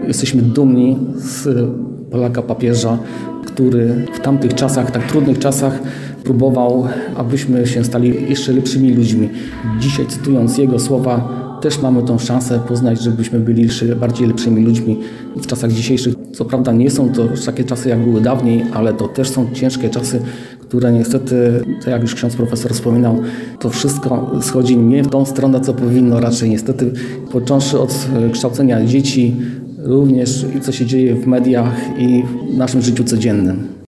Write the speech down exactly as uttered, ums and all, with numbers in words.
Jesteśmy dumni z Polaka papieża, który w tamtych czasach, tak trudnych czasach próbował, abyśmy się stali jeszcze lepszymi ludźmi. Dzisiaj, cytując jego słowa, też mamy tą szansę poznać, żebyśmy byli jeszcze bardziej lepszymi ludźmi w czasach dzisiejszych. Co prawda nie są to już takie czasy, jak były dawniej, ale to też są ciężkie czasy, które niestety, tak jak już ksiądz profesor wspominał, to wszystko schodzi nie w tą stronę, co powinno raczej. Niestety, począwszy od kształcenia dzieci, również co się dzieje w mediach i w naszym życiu codziennym.